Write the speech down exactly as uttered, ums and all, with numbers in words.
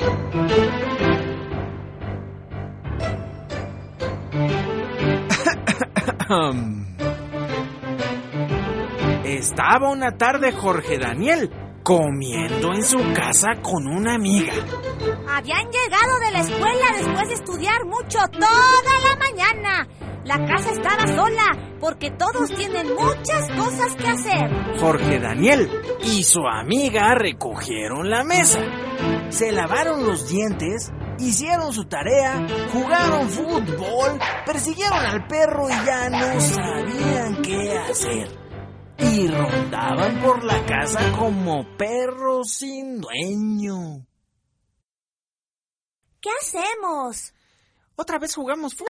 Estaba una tarde Jorge Daniel comiendo en su casa con una amiga. Habían llegado de la escuela después de estudiar mucho toda la mañana. La casa estaba sola porque todos tienen muchas cosas que hacer. Jorge Daniel y su amiga recogieron la mesa, se lavaron los dientes, hicieron su tarea, jugaron fútbol, persiguieron al perro y ya no sabían qué hacer. Y rondaban por la casa como perros sin dueño. ¿Qué hacemos? Otra vez jugamos fútbol.